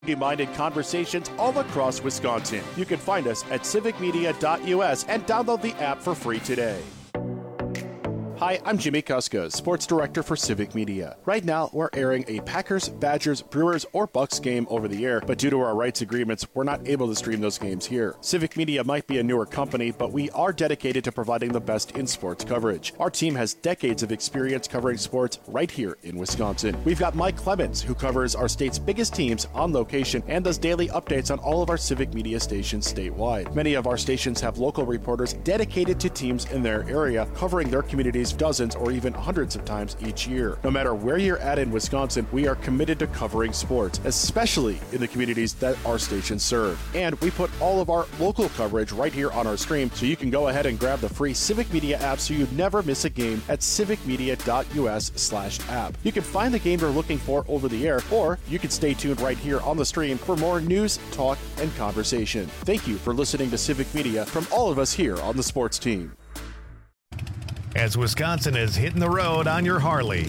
Minded conversations all across Wisconsin. You can find us at civicmedia.us and download the app for free today. Hi, I'm Jimmy Kuska, Sports Director for Civic Media. Right now, we're airing a Packers, Badgers, Brewers, or Bucks game over the air, but due to our rights agreements, we're not able to stream those games here. Civic Media might be a newer company, but we are dedicated to providing the best in sports coverage. Our team has decades of experience covering sports right here in Wisconsin. We've got Mike Clemens, who covers our state's biggest teams on location and does daily updates on all of our Civic Media stations statewide. Many of our stations have local reporters dedicated to teams in their area, covering their communities dozens or even hundreds of times each year. No matter where you're at in Wisconsin, we are committed to covering sports, especially in the communities that our stations serve. And we put all of our local coverage right here on our stream, so you can go ahead and grab the free Civic Media app so you never miss a game at civicmedia.us/app. You can find the game you're looking for over the air, or you can stay tuned right here on the stream for more news, talk, and conversation. Thank you for listening to Civic Media from all of us here on the sports team. As Wisconsin is hitting the road on your Harley,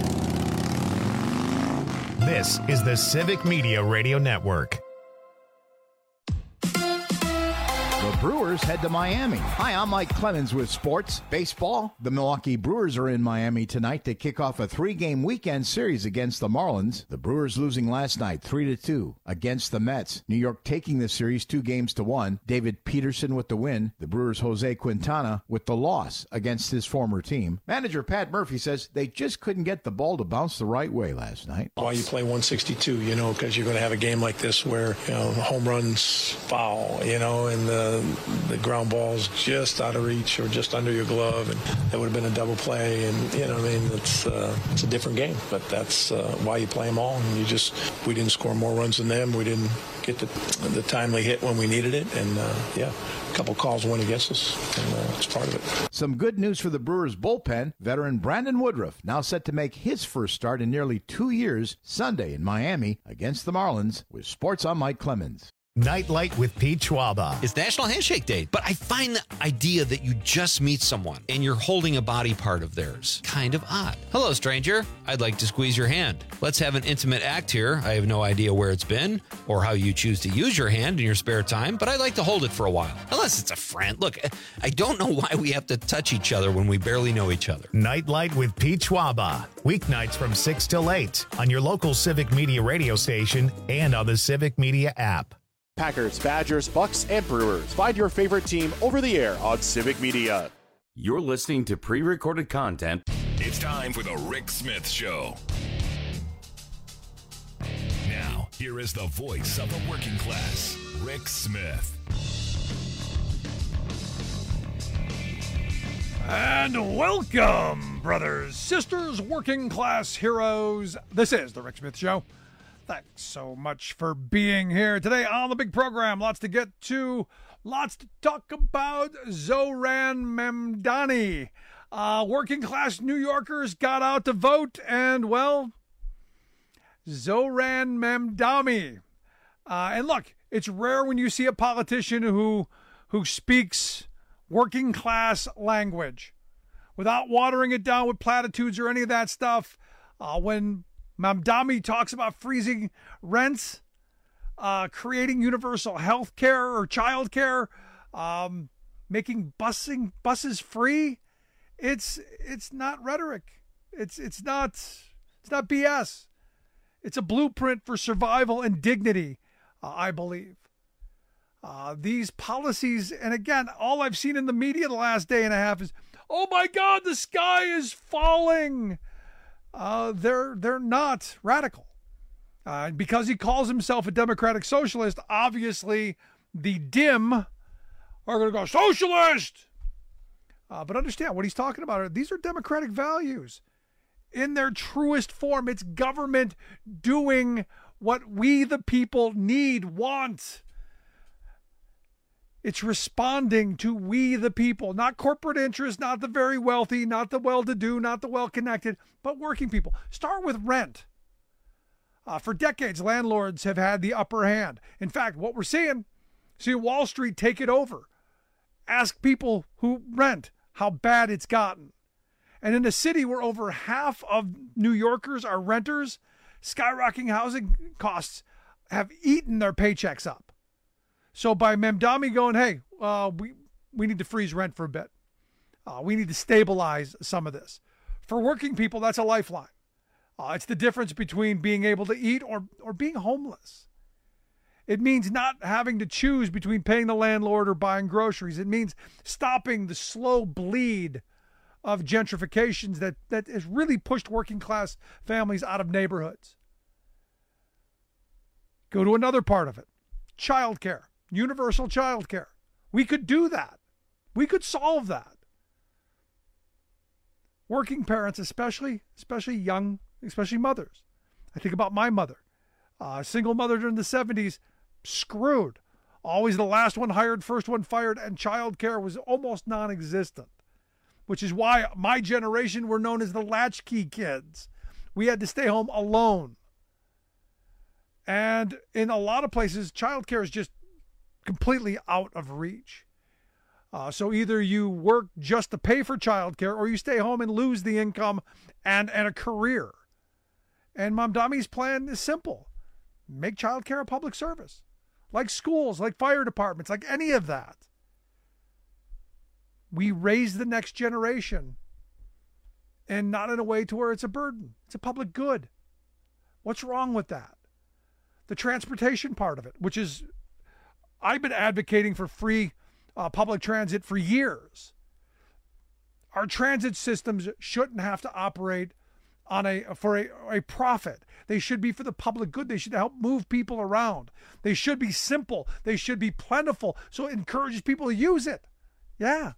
this is the Civic Media Radio Network. The Brewers head to Miami. Hi, I'm Mike Clemens with Sports Baseball. The Milwaukee Brewers are in Miami tonight to kick off a 3-game weekend series against the Marlins. The Brewers losing last night 3-2 against the Mets. New York taking the series 2-1. David Peterson with the win. The Brewers' Jose Quintana with the loss against his former team. Manager Pat Murphy says they just couldn't get the ball to bounce the right way last night. Why you play 162, because you're going to have a game like this where, home runs foul, and the ground ball's just out of reach or just under your glove, and that would have been a double play. And it's a different game, but that's why you play them all. And we didn't score more runs than them. We didn't get the timely hit when we needed it, and a couple calls went against us, and it's part of it. Some good news for the Brewers bullpen. Veteran Brandon Woodruff now set to make his first start in nearly 2 years Sunday in Miami against the Marlins. With Sports, I'm Mike Clemens. Nightlight with Pete Schwaba. It's National Handshake Day, but I find the idea that you just meet someone and you're holding a body part of theirs kind of odd. Hello, stranger. I'd like to squeeze your hand. Let's have an intimate act here. I have no idea where it's been or how you choose to use your hand in your spare time, but I'd like to hold it for a while. Unless it's a friend. Look, I don't know why we have to touch each other when we barely know each other. Nightlight with Pete Schwaba. Weeknights from 6 till 8 on your local Civic Media radio station and on the Civic Media app. Packers, Badgers, Bucks, and Brewers. Find your favorite team over the air on Civic Media. You're listening to pre-recorded content. It's time for the Rick Smith Show. Now, here is the voice of the working class, Rick Smith. And welcome, brothers, sisters, working class heroes. This is the Rick Smith Show. Thanks so much for being here today on the big program. Lots to get to. Lots to talk about. Zohran Mamdani. Working class New Yorkers got out to vote, and, well, Zohran Mamdani. And look, it's rare when you see a politician who speaks working class language without watering it down with platitudes or any of that stuff. When Mamdani talks about freezing rents, creating universal health care or child care, making buses free. It's not rhetoric. It's not BS. It's a blueprint for survival and dignity, I believe. These policies, and again, all I've seen in the media the last day and a half is, oh my God, the sky is falling. They're not radical. Because he calls himself a democratic socialist, obviously the dim are going to go, socialist! But understand what he's talking about. These are democratic values in their truest form. It's government doing what we, the people, need, want. It's responding to we, the people, not corporate interests, not the very wealthy, not the well-to-do, not the well-connected, but working people. Start with rent. For decades, landlords have had the upper hand. In fact, what we're seeing Wall Street take it over. Ask people who rent how bad it's gotten. And in a city where over half of New Yorkers are renters, skyrocketing housing costs have eaten their paychecks up. So by Mamdani going, hey, we need to freeze rent for a bit. We need to stabilize some of this. For working people, that's a lifeline. It's the difference between being able to eat or being homeless. It means not having to choose between paying the landlord or buying groceries. It means stopping the slow bleed of gentrifications that has really pushed working class families out of neighborhoods. Go to another part of it. Childcare, universal childcare. We could do that. We could solve that. Working parents, especially young, especially mothers. I think about my mother, single mother during the 70s, screwed. Always the last one hired, first one fired, and childcare was almost non-existent, which is why my generation were known as the latchkey kids. We had to stay home alone. And in a lot of places, childcare is just completely out of reach. So either you work just to pay for childcare or you stay home and lose the income and a career. And Mamdani's plan is simple. Make childcare a public service. Like schools, like fire departments, like any of that. We raise the next generation and not in a way to where it's a burden. It's a public good. What's wrong with that? The transportation part of it, which is, I've been advocating for free public transit for years. Our transit systems shouldn't have to operate for a profit. They should be for the public good. They should help move people around. They should be simple. They should be plentiful. So it encourages people to use it. Yeah.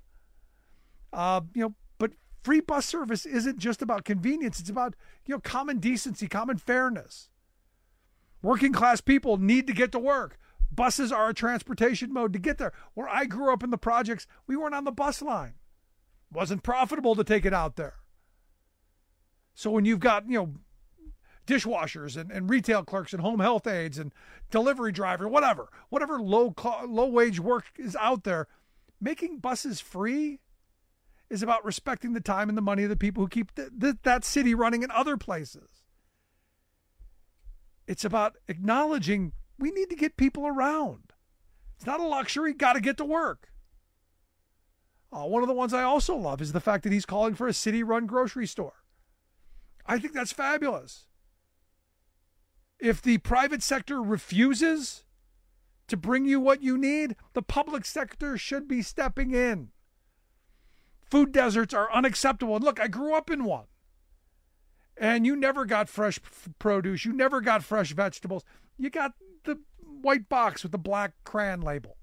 But free bus service isn't just about convenience. It's about, common decency, common fairness. Working class people need to get to work. Buses are a transportation mode to get there. Where I grew up in the projects, we weren't on the bus line. It wasn't profitable to take it out there. So when you've got, dishwashers and retail clerks and home health aides and delivery driver, whatever low wage work is out there, making buses free is about respecting the time and the money of the people who keep that city running in other places. It's about acknowledging we need to get people around. It's not a luxury, got to get to work. One of the ones I also love is the fact that he's calling for a city-run grocery store. I think that's fabulous. If the private sector refuses to bring you what you need, the public sector should be stepping in. Food deserts are unacceptable. And look, I grew up in one. And you never got fresh produce. You never got fresh vegetables. You got the white box with the black crayon label.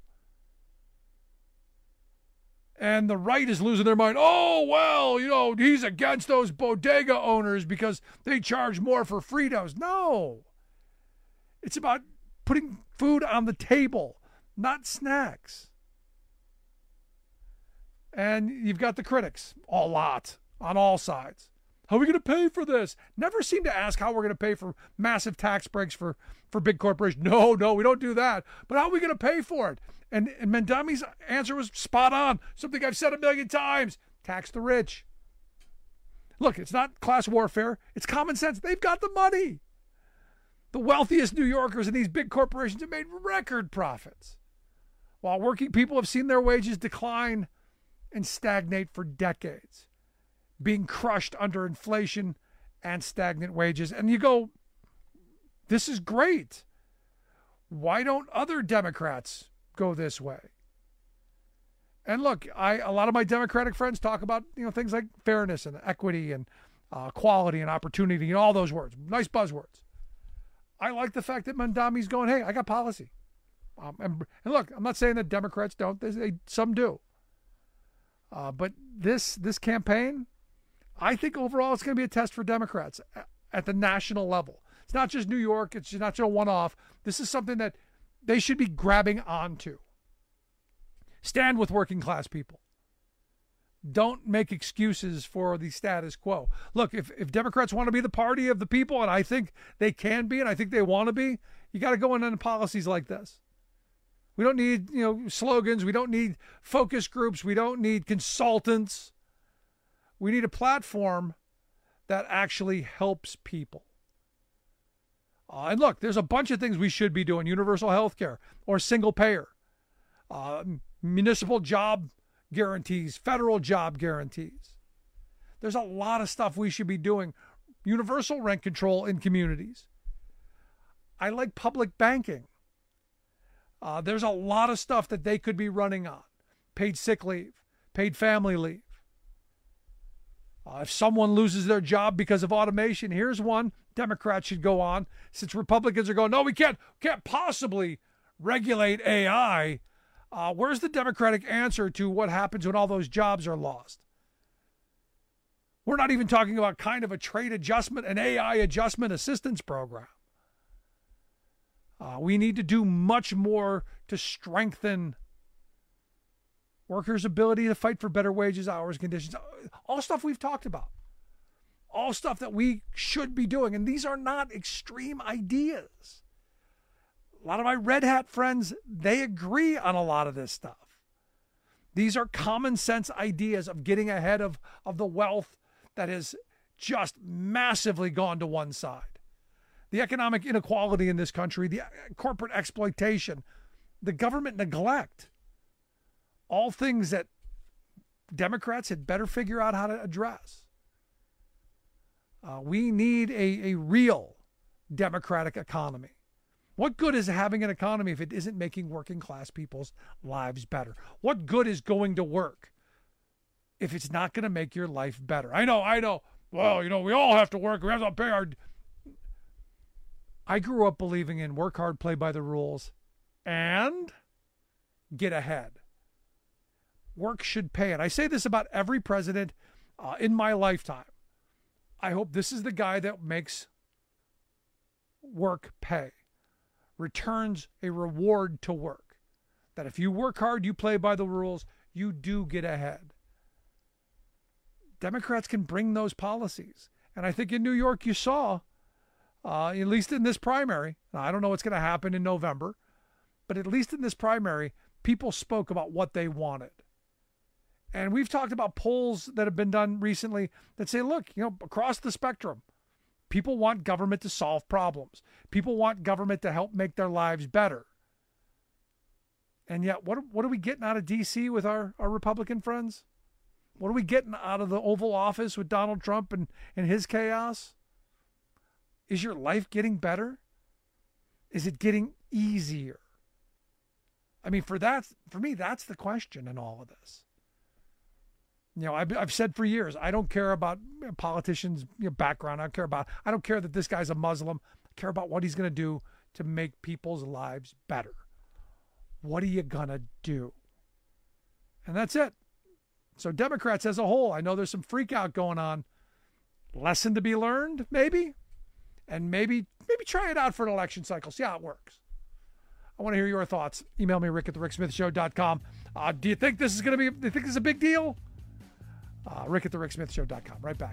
And the right is losing their mind. Oh, well, he's against those bodega owners because they charge more for Fritos. No. It's about putting food on the table, not snacks. And you've got the critics, a lot, on all sides. How are we going to pay for this? Never seem to ask how we're going to pay for massive tax breaks for big corporations. No, we don't do that. But how are we going to pay for it? And Mamdani's answer was spot on. Something I've said 1,000,000 times. Tax the rich. Look, it's not class warfare. It's common sense. They've got the money. The wealthiest New Yorkers in these big corporations have made record profits, while working people have seen their wages decline and stagnate for decades, being crushed under inflation and stagnant wages. And you go, this is great. Why don't other Democrats go this way? And look, a lot of my Democratic friends talk about things like fairness and equity and quality and opportunity and all those words, nice buzzwords. I like the fact that Mamdani's going, hey, I got policy. And look, I'm not saying that Democrats don't. Some do. But this campaign, I think overall it's going to be a test for Democrats at the national level. It's not just New York. It's not just a one-off. This is something that they should be grabbing onto. Stand with working class people. Don't make excuses for the status quo. Look, if Democrats want to be the party of the people, and I think they can be, and I think they want to be, you got to go in on policies like this. We don't need, slogans. We don't need focus groups. We don't need consultants. We need a platform that actually helps people. And look, there's a bunch of things we should be doing. Universal health care or single payer. Municipal job guarantees, federal job guarantees. There's a lot of stuff we should be doing. Universal rent control in communities. I like public banking. There's a lot of stuff that they could be running on. Paid sick leave, paid family leave. If someone loses their job because of automation, here's one Democrats should go on. Since Republicans are going, no, we can't possibly regulate AI. Where's the Democratic answer to what happens when all those jobs are lost? We're not even talking about kind of a trade adjustment, an AI adjustment assistance program. We need to do much more to strengthen workers' ability to fight for better wages, hours, conditions, all stuff we've talked about, all stuff that we should be doing. And these are not extreme ideas. A lot of my red hat friends, they agree on a lot of this stuff. These are common sense ideas of getting ahead of the wealth that has just massively gone to one side. The economic inequality in this country, the corporate exploitation, the government neglect, all things that Democrats had better figure out how to address. We need a real democratic economy. What good is having an economy if it isn't making working class people's lives better? What good is going to work if it's not going to make your life better? I know. Well, we all have to work. We have to pay our... I grew up believing in work hard, play by the rules, and get ahead. Work should pay it. I say this about every president in my lifetime. I hope this is the guy that makes work pay, returns a reward to work. That if you work hard, you play by the rules, you do get ahead. Democrats can bring those policies. And I think in New York you saw, at least in this primary, now, I don't know what's going to happen in November, but at least in this primary, people spoke about what they wanted. And we've talked about polls that have been done recently that say, look, across the spectrum, people want government to solve problems. People want government to help make their lives better. And yet, what are we getting out of D.C. with our Republican friends? What are we getting out of the Oval Office with Donald Trump and his chaos? Is your life getting better? Is it getting easier? I mean, for me, that's the question in all of this. I've said for years, I don't care about politicians' background. I don't care that this guy's a Muslim. I care about what he's going to do to make people's lives better. What are you going to do? And that's it. So Democrats as a whole, I know there's some freak out going on. Lesson to be learned, maybe? And maybe try it out for an election cycle. See how it works. I want to hear your thoughts. Email me, rick@thericksmithshow.com. Do you think this is going to be, do you think this is a big deal? Rick@thericksmithshow.com. Right back.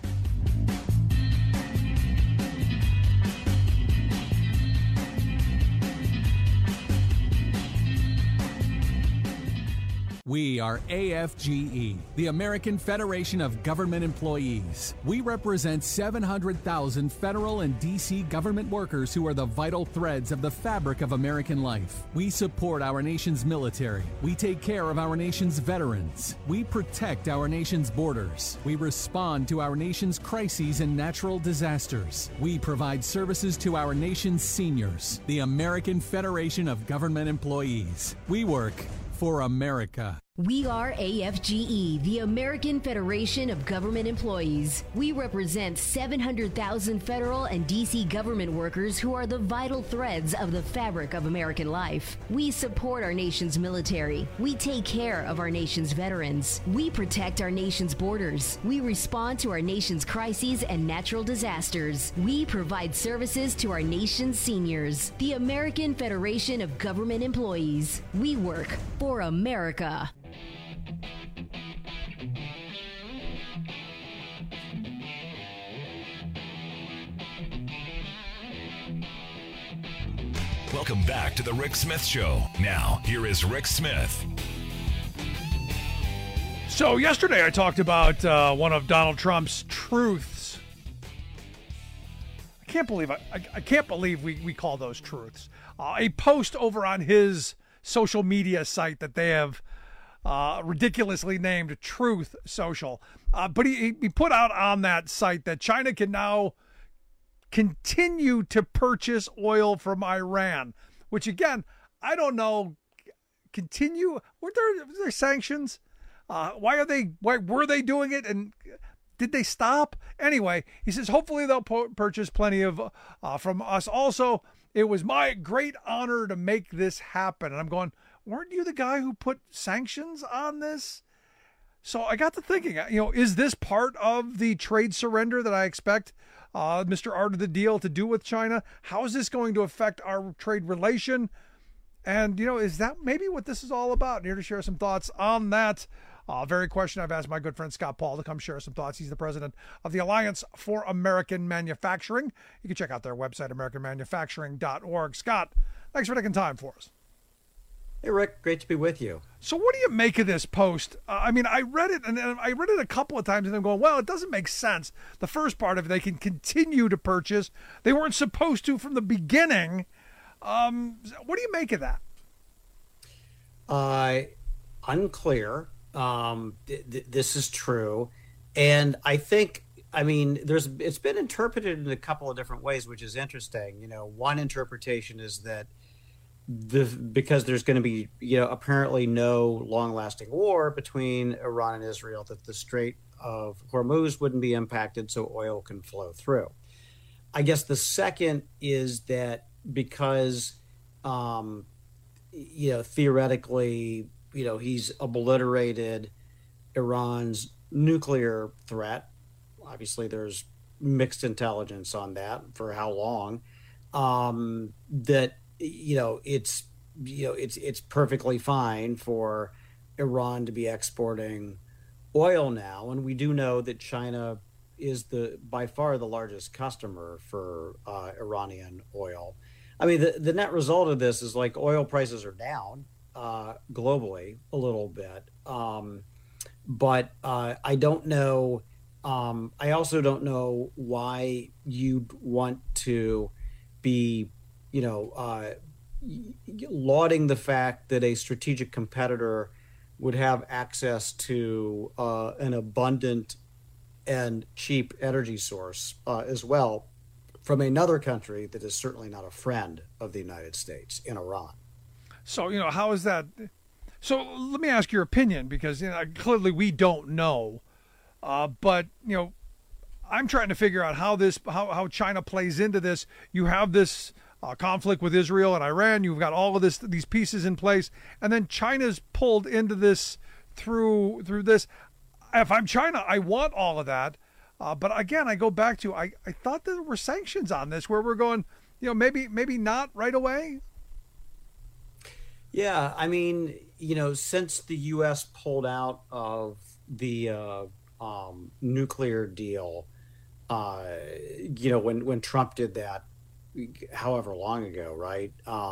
We are AFGE, the American Federation of Government Employees. We represent 700,000 federal and D.C. government workers who are the vital threads of the fabric of American life. We support our nation's military. We take care of our nation's veterans. We protect our nation's borders. We respond to our nation's crises and natural disasters. We provide services to our nation's seniors. The American Federation of Government Employees. We work for America. We are AFGE, the American Federation of Government Employees. We represent 700,000 federal and D.C. government workers who are the vital threads of the fabric of American life. We support our nation's military. We take care of our nation's veterans. We protect our nation's borders. We respond to our nation's crises and natural disasters. We provide services to our nation's seniors. The American Federation of Government Employees. We work for America. Welcome back to the Rick Smith Show. Now, here is Rick Smith. So yesterday I talked about one of Donald Trump's truths. I can't believe I can't believe we call those truths. A post over on his social media site that they have ridiculously named Truth Social, but he put out on that site that China can now continue to purchase oil from Iran, which again, I don't know. Continue? Were there sanctions? Why were they doing it? And did they stop? Anyway, he says, hopefully they'll purchase plenty of from us. Also, it was my great honor to make this happen. And I'm going, weren't you the guy who put sanctions on this? So I got to thinking, is this part of the trade surrender that I expect Mr. Art of the Deal to do with China? How is this going to affect our trade relation? And, is that maybe what this is all about? And here to share some thoughts on that very question, I've asked my good friend Scott Paul to come share some thoughts. He's the president of the Alliance for American Manufacturing. You can check out their website, americanmanufacturing.org. Scott, thanks for taking time for us. Hey, Rick, great to be with you. So what do you make of this post? I read it, and I read it a couple of times, and I'm going, well, it doesn't make sense. The first part of it, they can continue to purchase. They weren't supposed to from the beginning. What do you make of that? Unclear. This is true. And I think, it's been interpreted in a couple of different ways, which is interesting. One interpretation is that because there's going to be, apparently no long-lasting war between Iran and Israel, that the Strait of Hormuz wouldn't be impacted, so oil can flow through. I guess the second is that because, theoretically, he's obliterated Iran's nuclear threat. Obviously, there's mixed intelligence on that for how long. That it's perfectly fine for Iran to be exporting oil now, and we do know that China is by far the largest customer for Iranian oil. The net result of this is oil prices are down globally a little bit, but I don't know. I also don't know why you'd want to be, lauding the fact that a strategic competitor would have access to an abundant and cheap energy source as well from another country that is certainly not a friend of the United States, in Iran. So, how is that? So let me ask your opinion, because clearly we don't know. But, I'm trying to figure out how China plays into this. You have this conflict with Israel and Iran. You've got all of these pieces in place, and then China's pulled into this through this. If I'm China, I want all of that. But again, I go back to I thought there were sanctions on this where we're going, maybe not right away. Yeah, since the U.S. pulled out of the nuclear deal, when Trump did that, however long ago, right?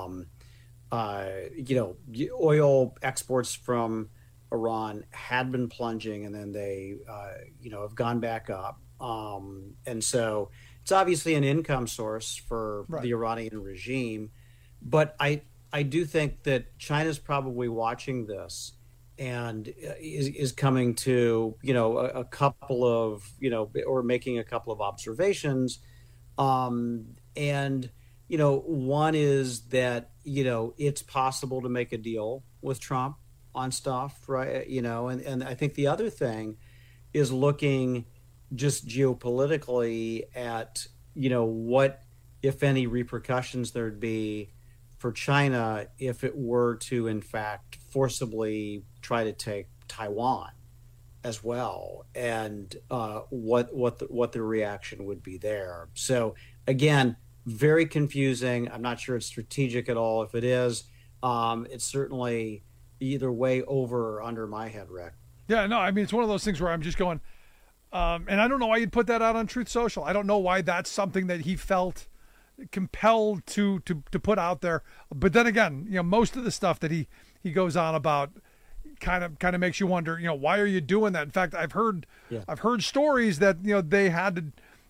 Oil exports from Iran had been plunging, and then they, have gone back up. And so it's obviously an income source for the Iranian regime. But I do think that China's probably watching this and is coming to, a couple of, or making a couple of observations. And, one is that, it's possible to make a deal with Trump on stuff, right? And I think the other thing is looking just geopolitically at, what, if any, repercussions there'd be for China if it were to, in fact, forcibly try to take Taiwan as well, and what the reaction would be there. So again, very confusing. I'm not sure it's strategic at all. If it is, it's certainly either way over or under my head, Rick. Yeah, no, it's one of those things where I'm just going, and I don't know why you'd put that out on Truth Social. I don't know why that's something that he felt compelled to put out there. But then again, most of the stuff that he goes on about kind of makes you wonder, why are you doing that? In fact, I've heard stories that they had to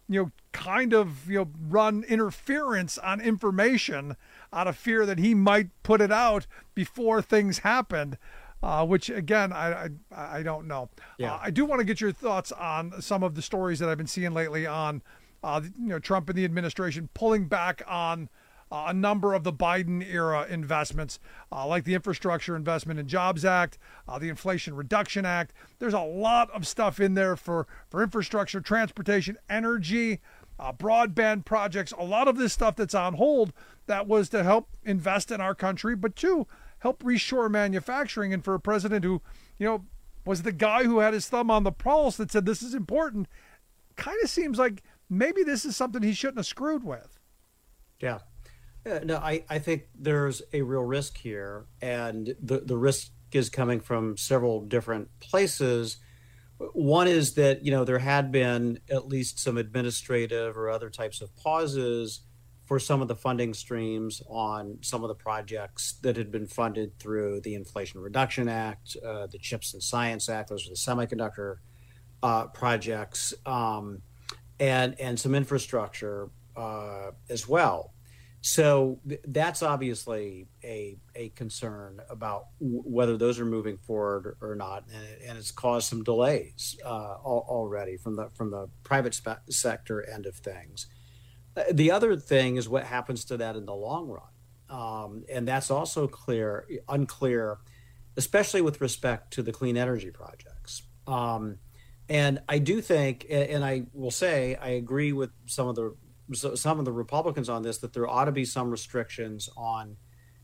kind of, run interference on information out of fear that he might put it out before things happened, which, again, I don't know. Yeah. I do want to get your thoughts on some of the stories that I've been seeing lately on, Trump and the administration pulling back on a number of the Biden era investments, like the Infrastructure Investment and Jobs Act, the Inflation Reduction Act. There's a lot of stuff in there for infrastructure, transportation, energy, broadband projects, a lot of this stuff that's on hold that was to help invest in our country, but to help reshore manufacturing. And for a president who, was the guy who had his thumb on the pulse that said this is important, kind of seems like maybe this is something he shouldn't have screwed with. Yeah. No, I think there's a real risk here, and the risk is coming from several different places. One is that, there had been at least some administrative or other types of pauses for some of the funding streams on some of the projects that had been funded through the Inflation Reduction Act, the CHIPS and Science Act. Those are the semiconductor projects, and some infrastructure as well. So that's obviously a concern about whether those are moving forward or not, and it's caused some delays already from the private sector end of things. The other thing is what happens to that in the long run, and that's also unclear, especially with respect to the clean energy projects. And I do think, and I will say, I agree with some of the Republicans on this, that there ought to be some restrictions on,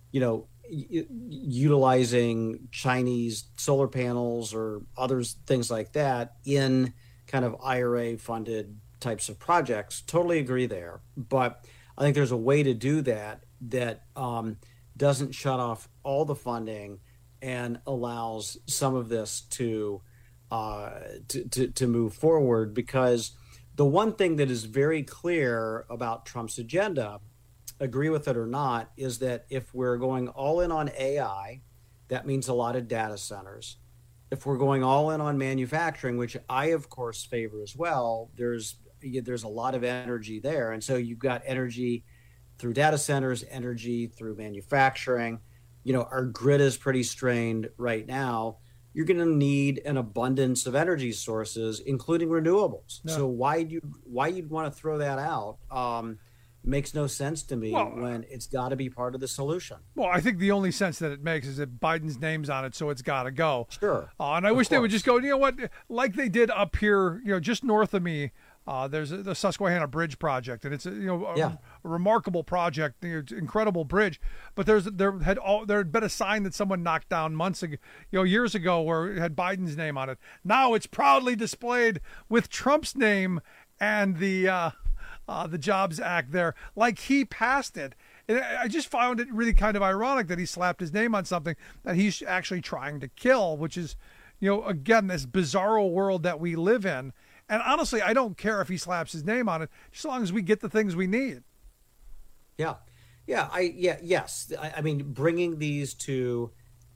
utilizing Chinese solar panels or things like that in kind of IRA funded types of projects. Totally agree there. But I think there's a way to do that doesn't shut off all the funding and allows some of this to move forward, because the one thing that is very clear about Trump's agenda, agree with it or not, is that if we're going all in on AI, that means a lot of data centers. If we're going all in on manufacturing, which I, of course, favor as well, there's a lot of energy there. And so you've got energy through data centers, energy through manufacturing. Our grid is pretty strained right now. You're going to need an abundance of energy sources, including renewables. Yeah. So why you'd want to throw that out makes no sense to me when it's got to be part of the solution. Well, I think the only sense that it makes is that Biden's name's on it, so it's got to go. Sure. And I wish they would just go, like they did up here, just north of me. There's the Susquehanna Bridge project, and it's a remarkable project, incredible bridge. But there had been a sign that someone knocked down months ago, years ago, where it had Biden's name on it. Now it's proudly displayed with Trump's name and the Jobs Act there, like he passed it. And I just found it really kind of ironic that he slapped his name on something that he's actually trying to kill, which is, again, this bizarro world that we live in. And honestly, I don't care if he slaps his name on it, as long as we get the things we need. Yeah. Yes. I mean, bringing these to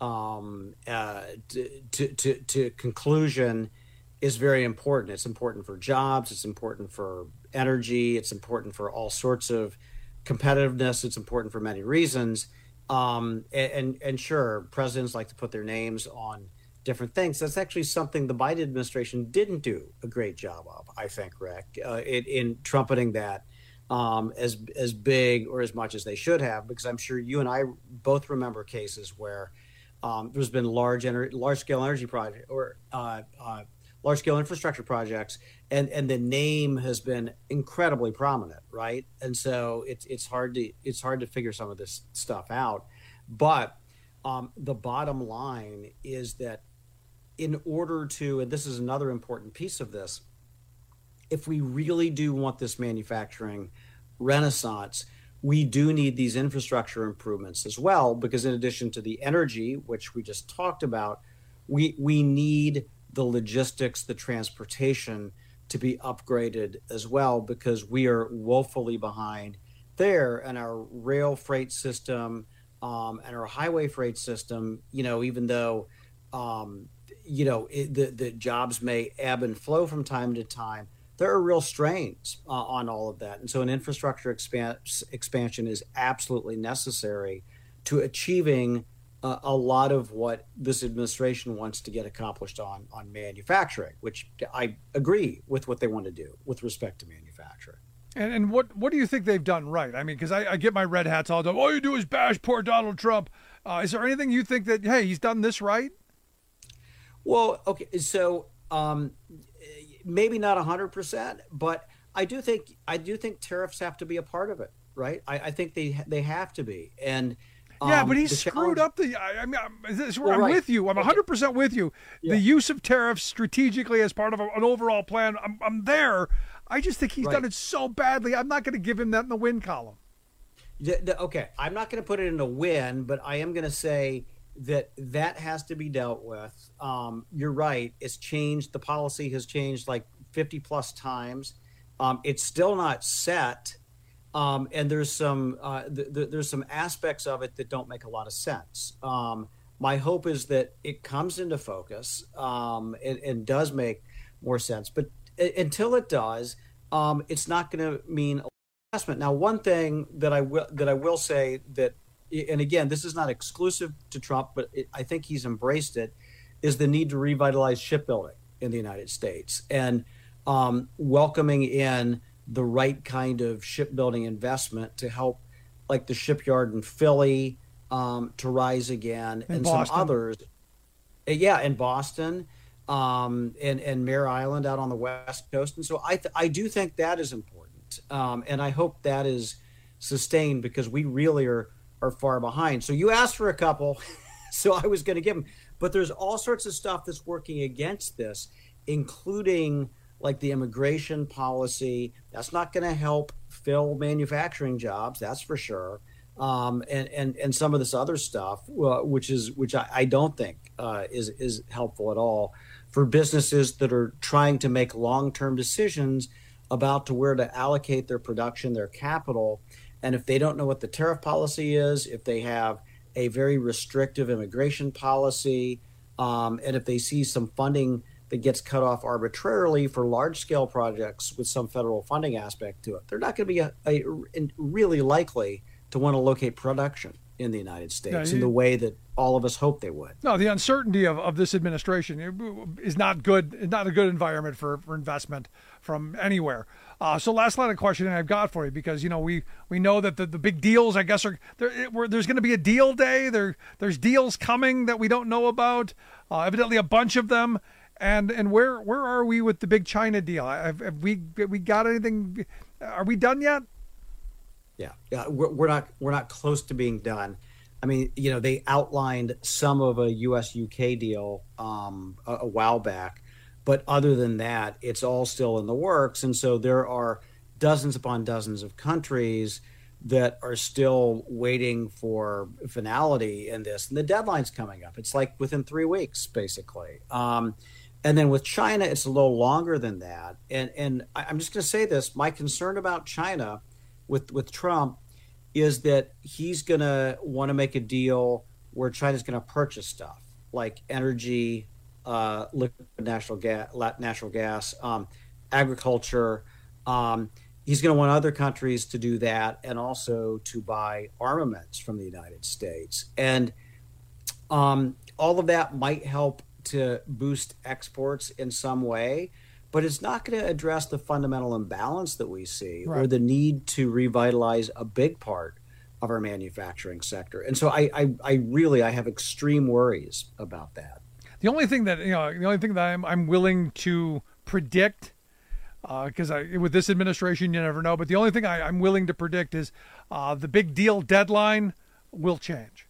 conclusion is very important. It's important for jobs. It's important for energy. It's important for all sorts of competitiveness. It's important for many reasons. And sure, presidents like to put their names on different things. That's actually something the Biden administration didn't do a great job of, I think, Rick, in trumpeting that as big or as much as they should have, because I'm sure you and I both remember cases where there's been large-scale energy project or large-scale infrastructure projects, and the name has been incredibly prominent, right? And so it's hard to figure some of this stuff out. But the bottom line is that in order to, and this is another important piece of this, if we really do want this manufacturing renaissance, we do need these infrastructure improvements as well, because in addition to the energy, which we just talked about, we need the logistics, the transportation to be upgraded as well, because we are woefully behind there, and our rail freight system and our highway freight system, even though, the jobs may ebb and flow from time to time, there are real strains on all of that. And so an infrastructure expansion is absolutely necessary to achieving a lot of what this administration wants to get accomplished on manufacturing, which I agree with what they want to do with respect to manufacturing. And what do you think they've done right? I mean, because I get my red hats all the time. All you do is bash poor Donald Trump. Is there anything you think that, hey, he's done this right? Well, okay, so maybe not 100%, but I do think tariffs have to be a part of it, right? I think they have to be. And yeah, but he screwed up the. I mean, I'm right. with you. I'm 100% with you. Yeah. The use of tariffs strategically as part of an overall plan. I'm there. I just think he's done it so badly. I'm not going to give him that in the win column. Okay, I'm not going to put it in a win, but I am going to say that has to be dealt with. You're right. It's changed. The policy has changed like 50 plus times. It's still not set. And there's some aspects of it that don't make a lot of sense. My hope is that it comes into focus and does make more sense. But until it does, it's not going to mean investment. Now, one thing that I will say that, and again, this is not exclusive to Trump, but I think he's embraced it, is the need to revitalize shipbuilding in the United States and welcoming in the right kind of shipbuilding investment to help, like the shipyard in Philly to rise again, and Boston. Some others. Yeah, in Boston and Mare Island out on the West Coast. And so I do think that is important. And I hope that is sustained because we really are far behind. So you asked for a couple, so I was going to give them. But there's all sorts of stuff that's working against this, including like the immigration policy. That's not going to help fill manufacturing jobs, that's for sure. And some of this other stuff, which I don't think is helpful at all for businesses that are trying to make long-term decisions about where to allocate their production, their capital. And if they don't know what the tariff policy is, if they have a very restrictive immigration policy, and if they see some funding that gets cut off arbitrarily for large-scale projects with some federal funding aspect to it, they're not going to be really likely to want to locate production in the United States in the way that all of us hope they would. No, the uncertainty of this administration is not good. It's not a good environment for investment from anywhere. So last line of questioning I've got for you, because, you know, we know that the big deals, I guess, there's going to be a deal day. There's deals coming that we don't know about, evidently a bunch of them. And where are we with the big China deal? Have we got anything? Are we done yet? Yeah, we're not close to being done. I mean, you know, they outlined some of a U.S.-UK deal a while back, but other than that, it's all still in the works. And so there are dozens upon dozens of countries that are still waiting for finality in this. And the deadline's coming up. It's like within 3 weeks, basically. And then with China, it's a little longer than that. And I'm just going to say this. My concern about China with Trump is that he's going to want to make a deal where China's going to purchase stuff like energy, liquid natural gas, agriculture. He's going to want other countries to do that and also to buy armaments from the United States. And all of that might help to boost exports in some way, but it's not going to address the fundamental imbalance that we see or the need to revitalize a big part of our manufacturing sector. And so I really have extreme worries about that. The only thing that I'm willing to predict, because with this administration you never know, but the only thing I'm willing to predict is the big deal deadline will change.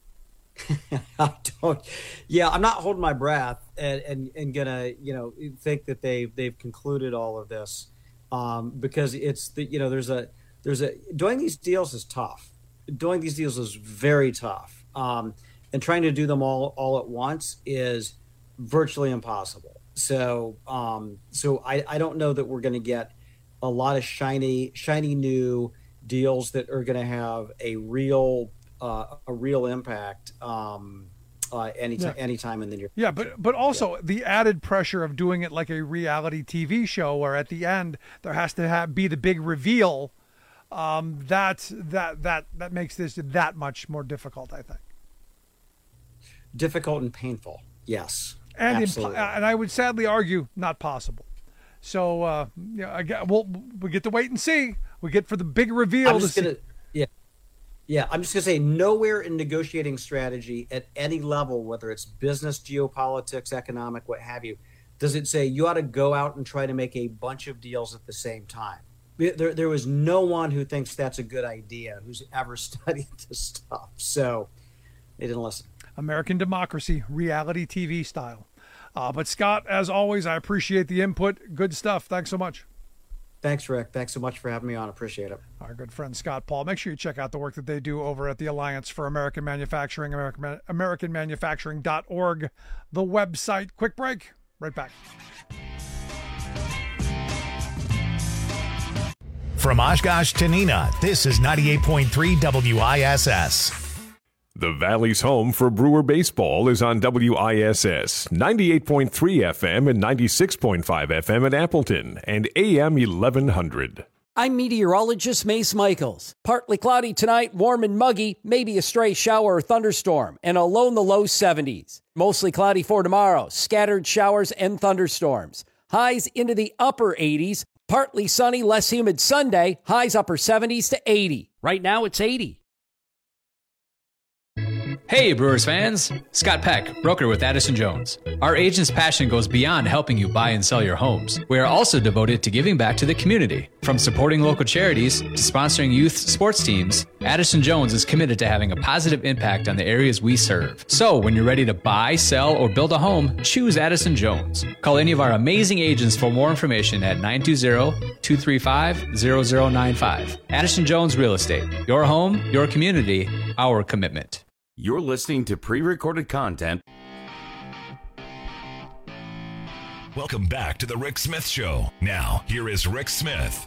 I'm not holding my breath and gonna think that they've concluded all of this, because it's there's a doing these deals is tough. Doing these deals is very tough, and trying to do them all at once is virtually impossible. So I don't know that we're going to get a lot of shiny new deals that are going to have a real impact anytime in the near future. Yeah, but also the added pressure of doing it like a reality TV show, where at the end there has to be the big reveal. That makes this that much more difficult, I think. Difficult and painful, yes, and absolutely. And I would sadly argue not possible. So we get to wait and see. We get for the big reveal. I'm just gonna say nowhere in negotiating strategy at any level, whether it's business, geopolitics, economic, what have you, does it say you ought to go out and try to make a bunch of deals at the same time. There was no one who thinks that's a good idea who's ever studied this stuff. So they didn't listen. American democracy, reality TV style. But Scott, as always, I appreciate the input. Good stuff. Thanks so much. Thanks, Rick. Thanks so much for having me on. Appreciate it. Our good friend Scott Paul. Make sure you check out the work that they do over at the Alliance for American Manufacturing, AmericanManufacturing.org, the website. Quick break. Right back. From Oshkosh to Neenah, this is 98.3 WISS. The Valley's home for Brewer baseball is on WISS, 98.3 FM and 96.5 FM at Appleton and AM 1100. I'm meteorologist Mace Michaels. Partly cloudy tonight, warm and muggy, maybe a stray shower or thunderstorm, and a low in the low 70s. Mostly cloudy for tomorrow, scattered showers and thunderstorms. Highs into the upper 80s, partly sunny, less humid Sunday, highs upper 70s to 80. Right now it's 80. Hey Brewers fans, Scott Peck, broker with Addison Jones. Our agent's passion goes beyond helping you buy and sell your homes. We are also devoted to giving back to the community. From supporting local charities to sponsoring youth sports teams, Addison Jones is committed to having a positive impact on the areas we serve. So when you're ready to buy, sell, or build a home, choose Addison Jones. Call any of our amazing agents for more information at 920-235-0095. Addison Jones Real Estate. Your home, your community, our commitment. You're listening to pre-recorded content. Welcome back to the Rick Smith Show. Now, here is Rick Smith.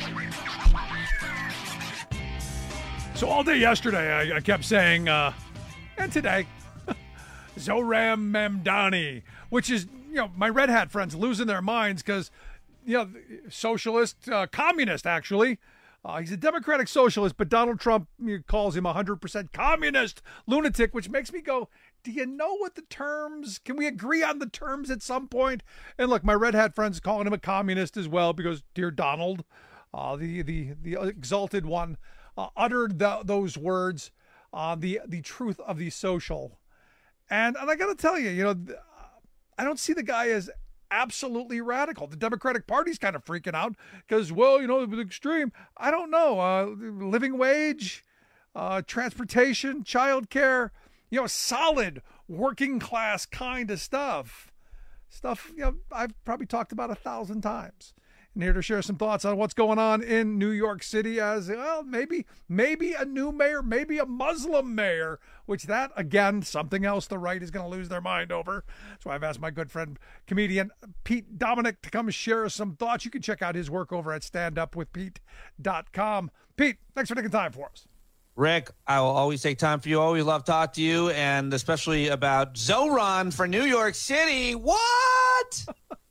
So all day yesterday, I kept saying, and today, Zoran Mamdani, which is, my Red Hat friends losing their minds because, socialist, communist, actually. He's a democratic socialist, but Donald Trump calls him 100% communist lunatic, which makes me go, do you know what the terms, can we agree on the terms at some point? And look, my Red Hat friends calling him a communist as well, because dear Donald, the exalted one, uttered those words, the truth of the social. And I got to tell you, I don't see the guy as absolutely radical. The Democratic Party's kind of freaking out because, the extreme, I don't know, living wage, transportation, childcare, solid working class kind of stuff, I've probably talked about 1,000 times. And here to share some thoughts on what's going on in New York City as, well, maybe a new mayor, maybe a Muslim mayor, which that, again, something else the right is going to lose their mind over. So I've asked my good friend, comedian Pete Dominick, to come share some thoughts. You can check out his work over at standupwithpete.com. Pete, thanks for taking time for us. Rick, I will always take time for you. Always love to talk to you, and especially about Zoran for New York City. What?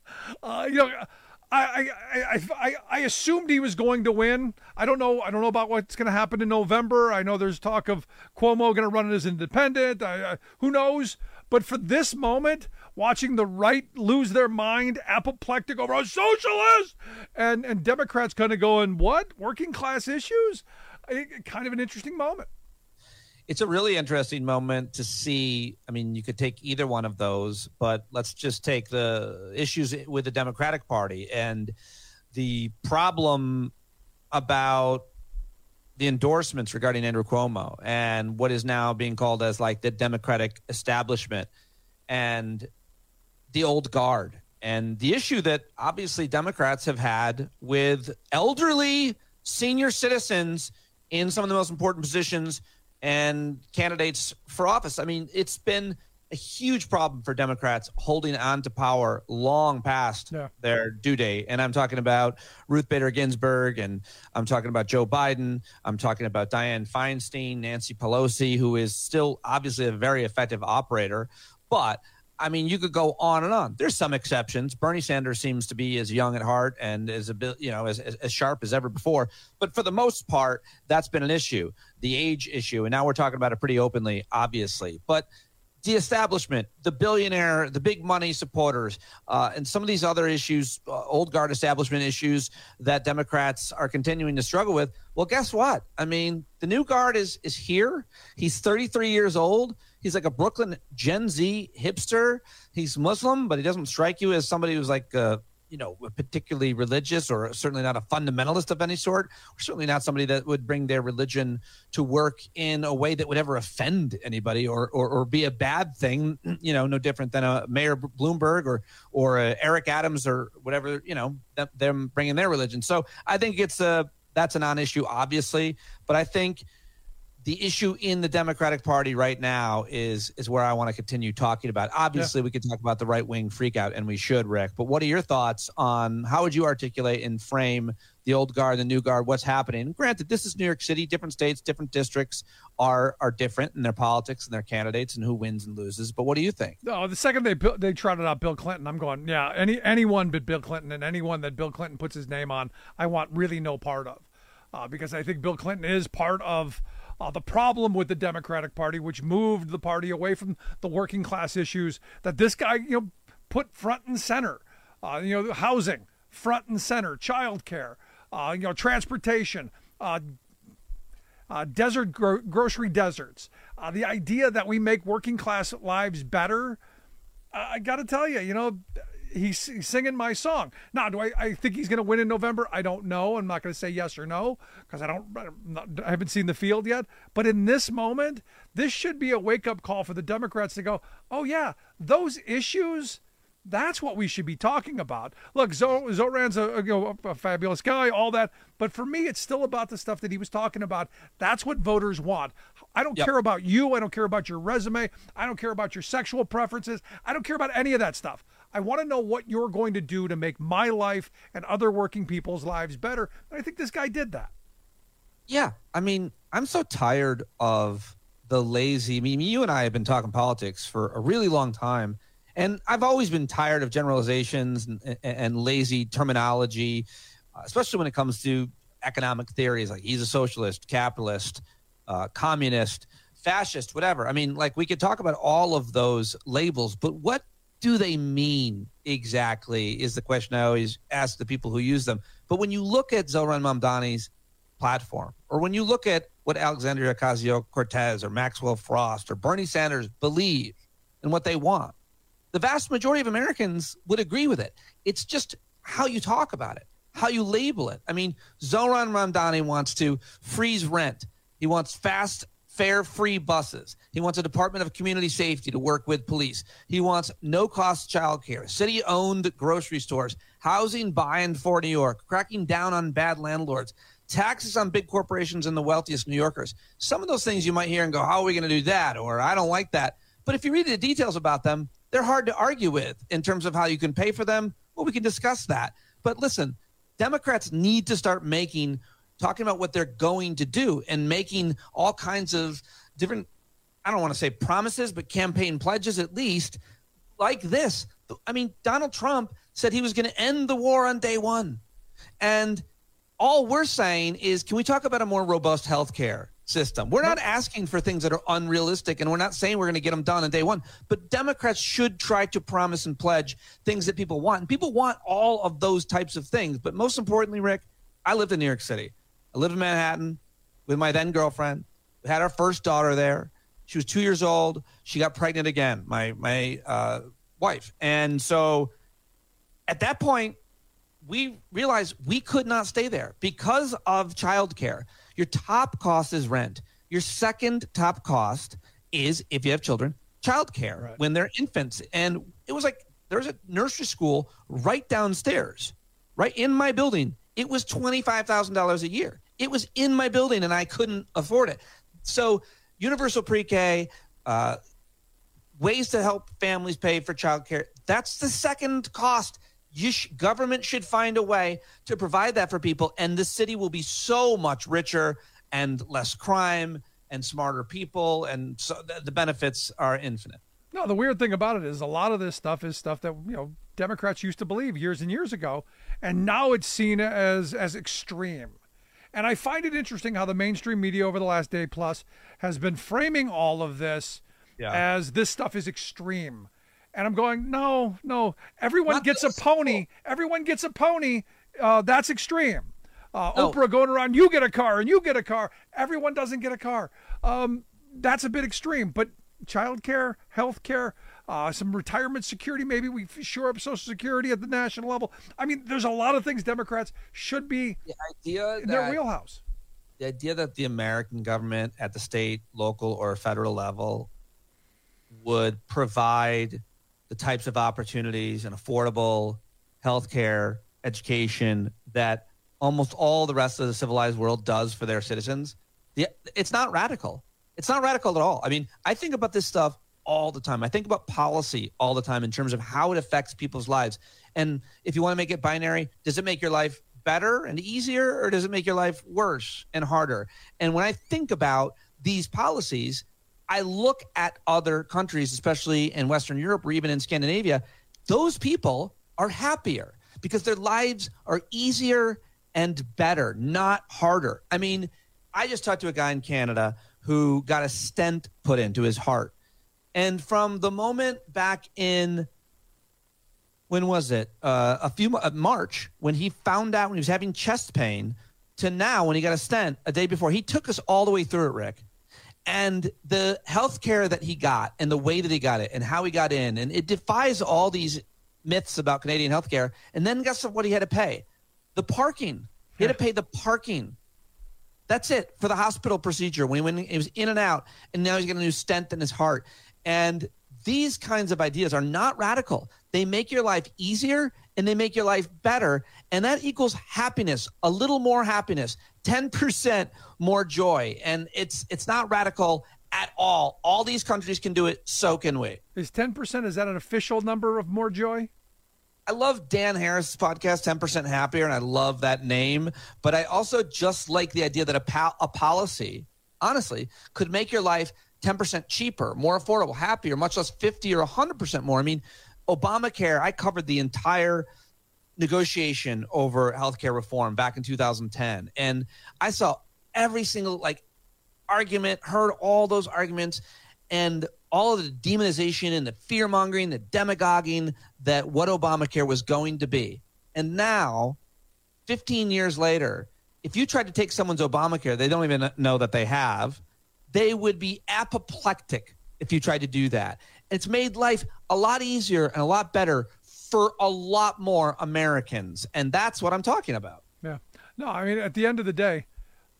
I assumed he was going to win. I don't know about what's going to happen in November. I know there's talk of Cuomo going to run it as independent. Who knows? But for this moment, watching the right lose their mind, apoplectic over a socialist, and Democrats kind of going, what? Working class issues? Kind of an interesting moment. It's a really interesting moment to see. I mean, you could take either one of those, but let's just take the issues with the Democratic Party and the problem about the endorsements regarding Andrew Cuomo and what is now being called as like the Democratic establishment and the old guard, and the issue that obviously Democrats have had with elderly senior citizens in some of the most important positions and candidates for office. I mean, it's been a huge problem for Democrats holding on to power long past their due date. And I'm talking about Ruth Bader Ginsburg, and I'm talking about Joe Biden. I'm talking about Dianne Feinstein, Nancy Pelosi, who is still obviously a very effective operator. But I mean, you could go on and on. There's some exceptions. Bernie Sanders seems to be as young at heart and as as sharp as ever before. But for the most part, that's been an issue, the age issue. And now we're talking about it pretty openly, obviously. But the establishment, the billionaire, the big money supporters, and some of these other issues, old guard establishment issues that Democrats are continuing to struggle with. Well, guess what? I mean, the new guard is here. He's 33 years old. He's like a Brooklyn Gen Z hipster. He's Muslim, but he doesn't strike you as somebody who's like, particularly religious, or certainly not a fundamentalist of any sort, or certainly not somebody that would bring their religion to work in a way that would ever offend anybody or be a bad thing, no different than a Mayor Bloomberg or a Eric Adams or whatever, them bringing their religion. So I think that's a non-issue, obviously, but I think the issue in the Democratic Party right now is where I want to continue talking about. Obviously, we could talk about the right-wing freakout, and we should, Rick. But what are your thoughts on how would you articulate and frame the old guard, the new guard, what's happening? And granted, this is New York City. Different states, different districts are different in their politics and their candidates and who wins and loses. But what do you think? No, the second they trotted out Bill Clinton, I'm going, yeah, anyone but Bill Clinton, and anyone that Bill Clinton puts his name on, I want really no part of. Because I think Bill Clinton is part of the problem with the Democratic Party, which moved the party away from the working class issues that this guy, put front and center. Housing, front and center, childcare, transportation, grocery deserts. The idea that we make working class lives better. I got to tell you, he's singing my song. Now, do I think he's going to win in November? I don't know. I'm not going to say yes or no because I haven't seen the field yet. But in this moment, this should be a wake-up call for the Democrats to go, oh, yeah, those issues, that's what we should be talking about. Look, Zoran's a fabulous guy, all that. But for me, it's still about the stuff that he was talking about. That's what voters want. I don't care about you. I don't care about your resume. I don't care about your sexual preferences. I don't care about any of that stuff. I want to know what you're going to do to make my life and other working people's lives better. And I think this guy did that. Yeah. I mean, I'm so tired of the lazy. I mean, you and I have been talking politics for a really long time. And I've always been tired of generalizations and lazy terminology, especially when it comes to economic theories like he's a socialist, capitalist, communist, fascist, whatever. I mean, like we could talk about all of those labels, but what do they mean exactly is the question I always ask the people who use them. But when you look at Zohran Mamdani's platform, or when you look at what Alexandria Ocasio-Cortez or Maxwell Frost or Bernie Sanders believe and what they want, the vast majority of Americans would agree with it. It's just how you talk about it, how you label it. I mean, Zohran Mamdani wants to freeze rent. He wants fast, fare-free buses. He wants a Department of Community Safety to work with police. He wants no-cost childcare, city-owned grocery stores, housing by and for New York, cracking down on bad landlords, taxes on big corporations and the wealthiest New Yorkers. Some of those things you might hear and go, how are we going to do that? Or I don't like that. But if you read the details about them, they're hard to argue with in terms of how you can pay for them. Well, we can discuss that. But listen, Democrats need to start talking about what they're going to do and making all kinds of different, I don't want to say promises, but campaign pledges at least, like this. I mean, Donald Trump said he was going to end the war on day one. And all we're saying is, can we talk about a more robust health care system? We're not asking for things that are unrealistic, and we're not saying we're going to get them done on day one. But Democrats should try to promise and pledge things that people want. And people want all of those types of things. But most importantly, Rick, I lived in New York City. I lived in Manhattan with my then girlfriend. We had our first daughter there. She was 2 years old. She got pregnant again, my wife. And so at that point, we realized we could not stay there because of childcare. Your top cost is rent. Your second top cost is, if you have children, childcare when they're infants. And it was like there's a nursery school right downstairs, right in my building. It was $25,000 a year. It was in my building, and I couldn't afford it. So universal pre-K, ways to help families pay for childcare. That's the second cost. Government should find a way to provide that for people, and the city will be so much richer and less crime and smarter people, and so the benefits are infinite. No, the weird thing about it is a lot of this stuff is stuff that, Democrats used to believe years and years ago, and now it's seen as extreme. And I find it interesting how the mainstream media over the last day plus has been framing all of this as this stuff is extreme. And I'm going, no, everyone gets a pony. Everyone gets a pony. That's extreme. Oprah going around, you get a car and you get a car. Everyone doesn't get a car. That's a bit extreme. But childcare, healthcare, some retirement security, maybe we shore up Social Security at the national level. I mean, there's a lot of things Democrats should be in their wheelhouse. The idea that the American government at the state, local, or federal level would provide the types of opportunities and affordable healthcare, education that almost all the rest of the civilized world does for their citizens, it's not radical. It's not radical at all. I mean, I think about this stuff all the time. I think about policy all the time in terms of how it affects people's lives. And if you want to make it binary, does it make your life better and easier, or does it make your life worse and harder? And when I think about these policies, I look at other countries, especially in Western Europe or even in Scandinavia. Those people are happier because their lives are easier and better, not harder. I mean, I just talked to a guy in Canada who got a stent put into his heart. And from the moment back in, when was it? March, when he found out when he was having chest pain, to now when he got a stent a day before, he took us all the way through it, Rick. And the health care that he got and the way that he got it and how he got in, and it defies all these myths about Canadian healthcare. And then guess what he had to pay? The parking. He had to pay the parking. That's it for the hospital procedure when he was in and out, and now he's got a new stent in his heart. And these kinds of ideas are not radical. They make your life easier and they make your life better, and that equals happiness, a little more happiness, 10% more joy. And it's not radical at all. All these countries can do it, so can we. Is 10%, is that an official number of more joy? I love Dan Harris' podcast, 10% Happier, and I love that name. But I also just like the idea that a policy, honestly, could make your life 10% cheaper, more affordable, happier, much less 50 or 100% more. I mean, Obamacare, I covered the entire negotiation over healthcare reform back in 2010. And I saw every single argument, heard all those arguments, and all of the demonization and the fear-mongering, the demagoguing that what Obamacare was going to be. And now, 15 years later, if you tried to take someone's Obamacare, they don't even know that they have, they would be apoplectic if you tried to do that. It's made life a lot easier and a lot better for a lot more Americans. And that's what I'm talking about. Yeah. No, I mean, at the end of the day,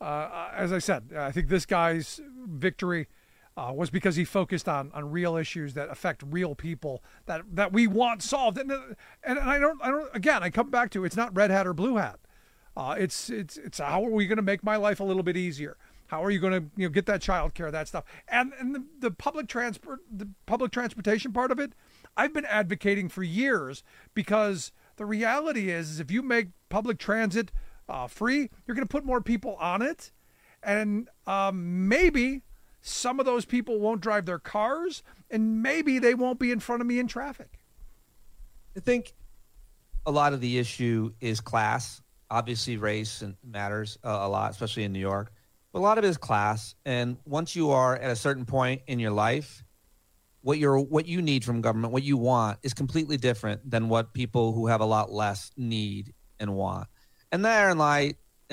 as I said, I think this guy's victory was because he focused on real issues that affect real people that we want solved. And I don't again, I come back to, it's not red hat or blue hat. It's how are we going to make my life a little bit easier? How are you going to get that child care, that stuff? And the public transportation part of it, I've been advocating for years, because the reality is if you make public transit free, you're going to put more people on it. And maybe some of those people won't drive their cars, and maybe they won't be in front of me in traffic. I think a lot of the issue is class. Obviously, race matters a lot, especially in New York. But a lot of it is class. And once you are at a certain point in your life, what you need from government, what you want, is completely different than what people who have a lot less need and want. And therein lies,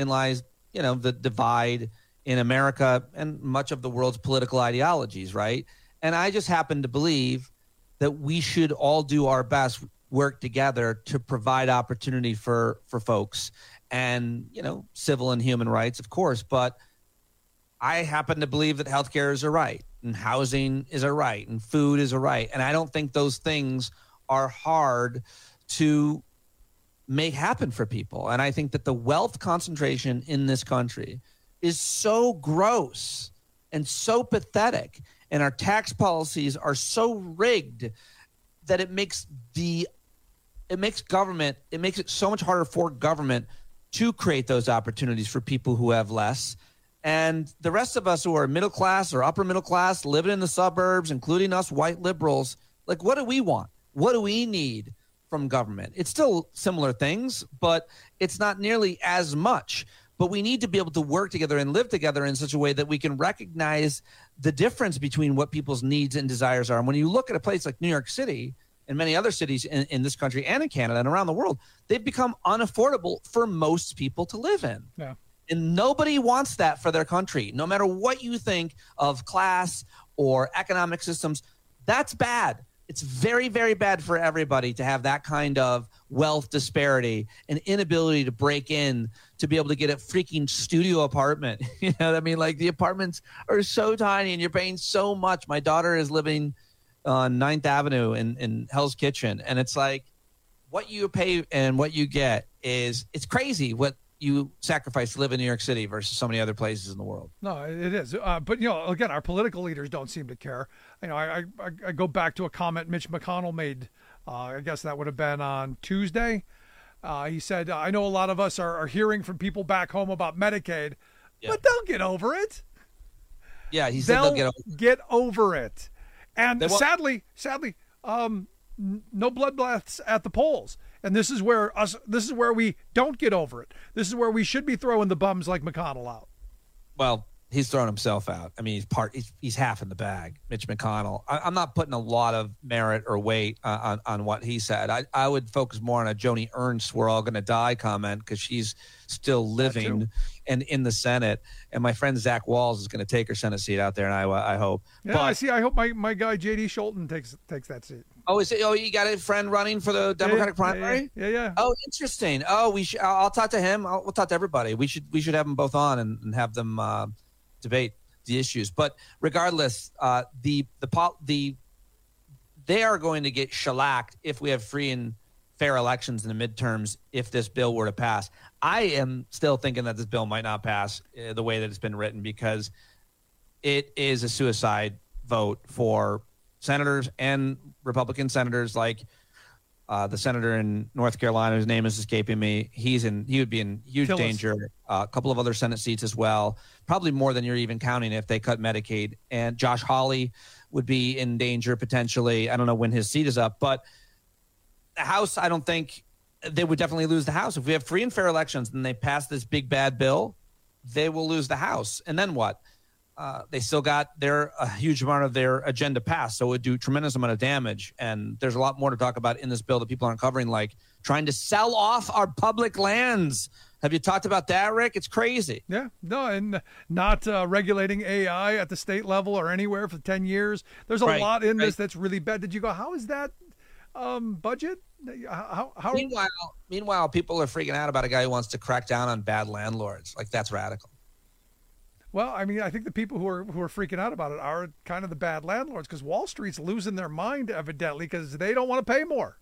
the divide in America and much of the world's political ideologies, right? And I just happen to believe that we should all do our best, work together to provide opportunity for folks, and civil and human rights, of course. But I happen to believe that healthcare is a right, and housing is a right, and food is a right. And I don't think those things are hard to make happen for people. And I think that the wealth concentration in this country is so gross and so pathetic. and our tax policies are so rigged that it makes it so much harder for government to create those opportunities for people who have less. And the rest of us who are middle class or upper middle class, living in the suburbs, including us white liberals, like, what do we want? What do we need from government? It's still similar things, but it's not nearly as much. But we need to be able to work together and live together in such a way that we can recognize the difference between what people's needs and desires are. And when you look at a place like New York City and many other cities in this country and in Canada and around the world, they've become unaffordable for most people to live in. Yeah. And nobody wants that for their country. No matter what you think of class or economic systems, that's bad. It's very, very bad for everybody to have that kind of wealth disparity and inability to break in to be able to get a freaking studio apartment. You know what I mean? Like, the apartments are so tiny and you're paying so much. My daughter is living on 9th Avenue in Hell's Kitchen. And it's like, what you pay and what you get it's crazy what you sacrifice to live in New York City versus so many other places in the world. No, it is. But, again, our political leaders don't seem to care. I go back to a comment Mitch McConnell made. I guess that would have been on Tuesday. He said, I know a lot of us are hearing from people back home about Medicaid, but they'll get over it. Yeah, he said they'll get over it. And sadly, no bloodbaths at the polls. And this is where we don't get over it. This is where we should be throwing the bums like McConnell out. Well, he's thrown himself out. I mean, he's half in the bag, Mitch McConnell. I'm not putting a lot of merit or weight on what he said. I would focus more on a Joni Ernst "we're all going to die" comment, because she's still living and in the Senate. And my friend Zach Walz is going to take her Senate seat out there in Iowa, I hope. Yeah, I hope my guy J.D. Scholten takes that seat. Oh, you got a friend running for the Democratic primary? Yeah. Oh, interesting. Oh, I'll talk to him. We'll talk to everybody. We should have them both on and have them debate the issues. But regardless, they are going to get shellacked if we have free and fair elections in the midterms if this bill were to pass. I am still thinking that this bill might not pass the way that it's been written, because it is a suicide vote for senators and Republican senators, like the senator in North Carolina whose name is escaping me. He would be in huge danger. A couple of other Senate seats as well, probably more than you're even counting if they cut Medicaid. And Josh Hawley would be in danger potentially. I don't know when his seat is up, but the House, I don't think they would definitely lose the House. If we have free and fair elections and they pass this big bad bill, they will lose the House. And then what? They still got a huge amount of their agenda passed, so it would do a tremendous amount of damage. And there's a lot more to talk about in this bill that people aren't covering, like trying to sell off our public lands. Have you talked about that, Rick? It's crazy. Yeah, no, and not regulating AI at the state level or anywhere for 10 years. There's a lot in this that's really bad. Did you go, how is that budget? How? Meanwhile, people are freaking out about a guy who wants to crack down on bad landlords. Like, that's radical. Well, I mean, I think the people who are freaking out about it are kind of the bad landlords, because Wall Street's losing their mind, evidently, because they don't want to pay more.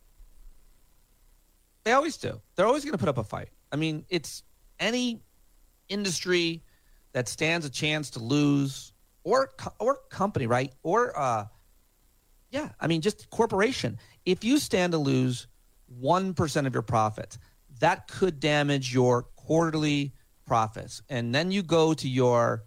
They always do. They're always going to put up a fight. I mean, it's any industry that stands a chance to lose, or company, right? Or, I mean, just corporation. If you stand to lose 1% of your profits, that could damage your quarterly profits. And then you go to your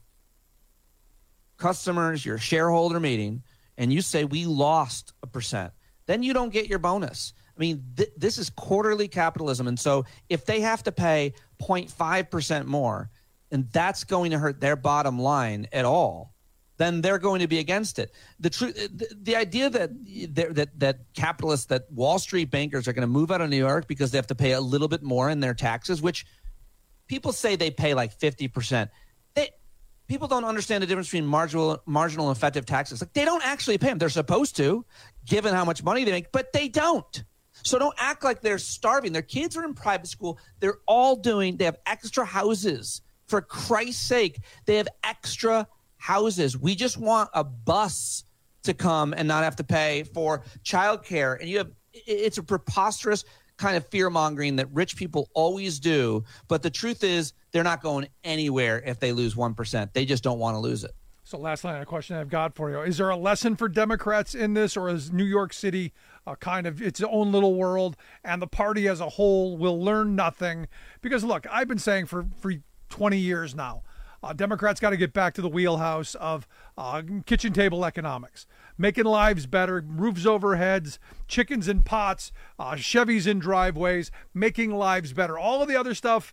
customers, your shareholder meeting, and you say, we lost 1%. Then you don't get your bonus. I mean, this is quarterly capitalism. And so if they have to pay 0.5% more, and that's going to hurt their bottom line at all, then they're going to be against it. The idea that capitalists, that Wall Street bankers are going to move out of New York because they have to pay a little bit more in their taxes, which people say they pay like 50%. People don't understand the difference between marginal and effective taxes. Like, they don't actually pay them. They're supposed to, given how much money they make, but they don't. So don't act like they're starving. Their kids are in private school. They have extra houses. For Christ's sake, they have extra houses. We just want a bus to come and not have to pay for childcare. And it's a preposterous kind of fear-mongering that rich people always do. But the truth is, they're not going anywhere if they lose 1%. They just don't want to lose it. So last line of question I've got for you. Is there a lesson for Democrats in this, or is New York City kind of its own little world and the party as a whole will learn nothing? Because, look, I've been saying for 20 years now, Democrats got to get back to the wheelhouse of kitchen table economics, making lives better, roofs over heads, chickens in pots, Chevys in driveways, making lives better. All of the other stuff,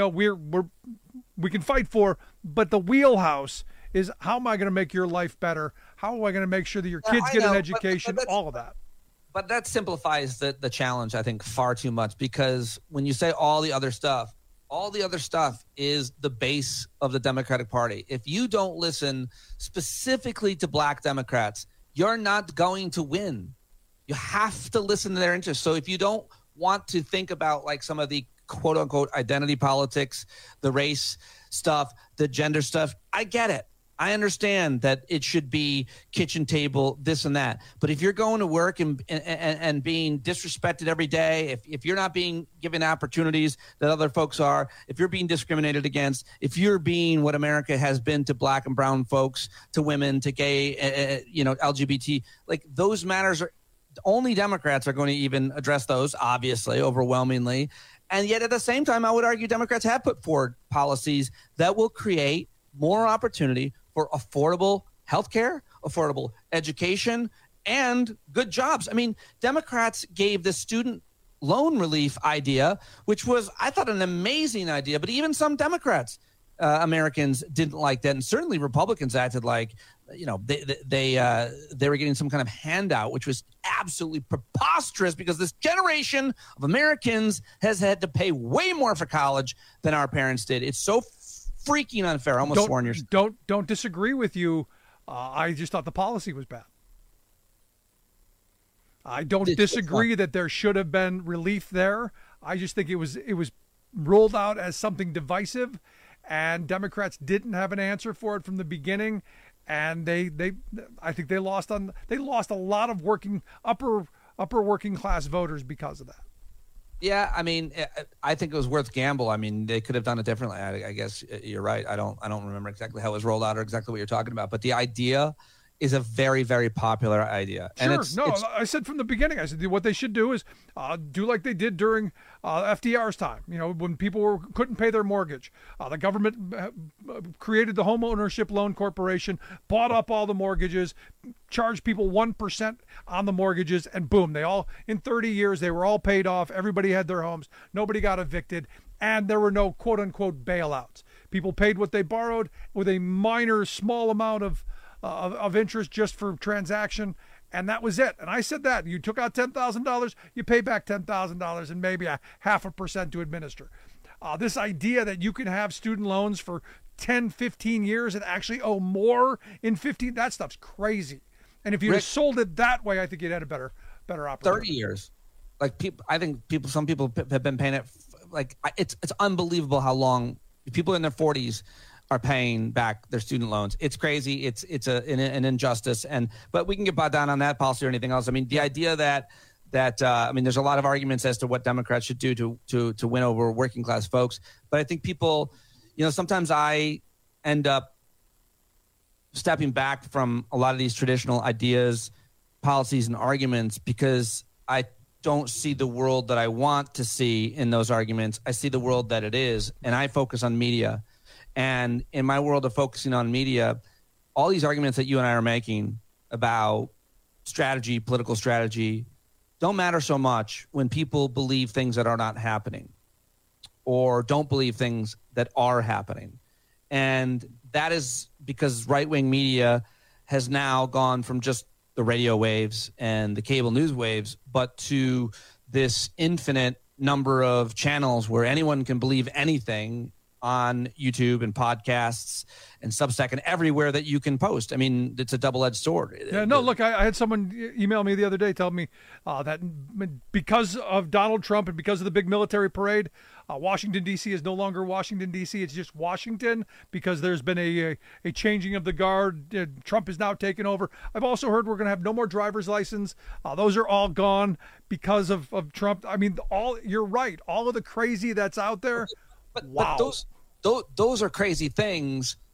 we can fight for, but the wheelhouse is how am I going to make your life better? How am I going to make sure that your kids get an education? All of that. But that simplifies the challenge, I think, far too much, because when you say all the other stuff is the base of the Democratic Party. If you don't listen specifically to black Democrats, you're not going to win. You have to listen to their interests. So if you don't want to think about like some of the quote unquote identity politics, the race stuff, the gender stuff, I get it. I understand that it should be kitchen table, this and that. But if you're going to work and being disrespected every day, if you're not being given opportunities that other folks are, if you're being discriminated against, if you're being what America has been to black and brown folks, to women, to gay, LGBT, like those matters are only Democrats are going to even address those, obviously, overwhelmingly. And yet at the same time, I would argue Democrats have put forward policies that will create more opportunity for affordable health care, affordable education, and good jobs. I mean, Democrats gave the student loan relief idea, which was, I thought, an amazing idea, but even some Democrats, Americans, didn't like that. And certainly Republicans acted like, they were getting some kind of handout, which was absolutely preposterous because this generation of Americans has had to pay way more for college than our parents did. It's so freaking unfair. Almost sworn yours. Don't disagree with you. I just thought the policy was bad. I don't disagree that there should have been relief there. I just think it was rolled out as something divisive, and Democrats didn't have an answer for it from the beginning, and I think they lost a lot of upper working class voters because of that. Yeah, I mean, I think it was worth gamble. I mean, they could have done it differently. I guess you're right. I don't remember exactly how it was rolled out or exactly what you're talking about. But the idea is a very, very popular idea. Sure. And I said from the beginning, I said what they should do is do like they did during FDR's time. When people couldn't pay their mortgage, the government created the Home Ownership Loan Corporation, bought up all the mortgages, charged people 1% on the mortgages, and boom, in 30 years they were all paid off. Everybody had their homes. Nobody got evicted, and there were no quote unquote bailouts. People paid what they borrowed with a minor, small amount of interest just for transaction, and that was it. And I said that you took out $10,000, you pay back $10,000 and maybe 0.5% to administer. This idea that you can have student loans for 10, 15 years and actually owe more in 15, that stuff's crazy. And if you had sold it that way, I think you'd had a better opportunity. 30 years. Like some people have been paying it. Like it's unbelievable how long people in their 40s are paying back their student loans. It's crazy. It's an injustice. But we can get bogged down on that policy or anything else. I mean, the idea that there's a lot of arguments as to what Democrats should do to win over working class folks. But I think people, sometimes I end up stepping back from a lot of these traditional ideas, policies, and arguments because I don't see the world that I want to see in those arguments. I see the world that it is, and I focus on media. And in my world of focusing on media, all these arguments that you and I are making about strategy, political strategy, don't matter so much when people believe things that are not happening or don't believe things that are happening. And that is because right-wing media has now gone from just the radio waves and the cable news waves, but to this infinite number of channels where anyone can believe anything on YouTube and podcasts and Substack and everywhere that you can post. I mean, it's a double-edged sword. Yeah, no, look, I had someone email me the other day telling me that because of Donald Trump and because of the big military parade, Washington, D.C. is no longer Washington, D.C. It's just Washington because there's been a changing of the guard. Trump is now taken over. I've also heard we're going to have no more driver's license. Those are all gone because of Trump. I mean, you're right. All of the crazy that's out there. But those are crazy things,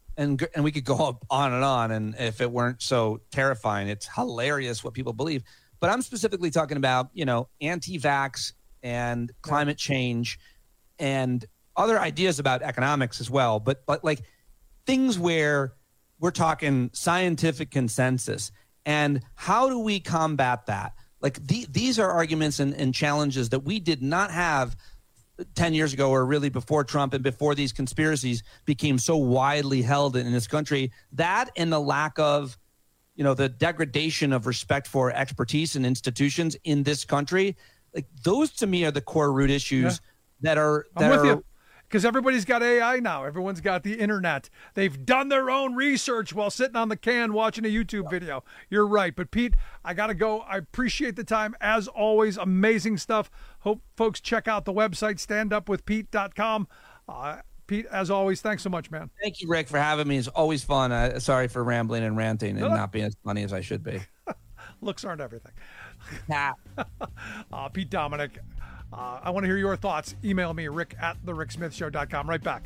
and we could go on and on. And if it weren't so terrifying, it's hilarious what people believe. But I'm specifically talking about, anti-vax and climate change and other ideas about economics as well. But like things where we're talking scientific consensus. And how do we combat that? Like these are arguments and challenges that we did not have 10 years ago, or really before Trump and before these conspiracies became so widely held in this country. That and the lack of, the degradation of respect for expertise and institutions in this country. Like those to me are the core root issues that are. I'm with you. Because everybody's got AI now. Everyone's got the internet. They've done their own research while sitting on the can watching a YouTube video. You're right. But, Pete, I got to go. I appreciate the time. As always, amazing stuff. Hope folks check out the website, standupwithpete.com. Pete, as always, thanks so much, man. Thank you, Rick, for having me. It's always fun. Sorry for rambling and ranting and not being as funny as I should be. Looks aren't everything. Nah. Pete Dominick. I want to hear your thoughts. Email me, rick@thericksmithshow.com. Right back.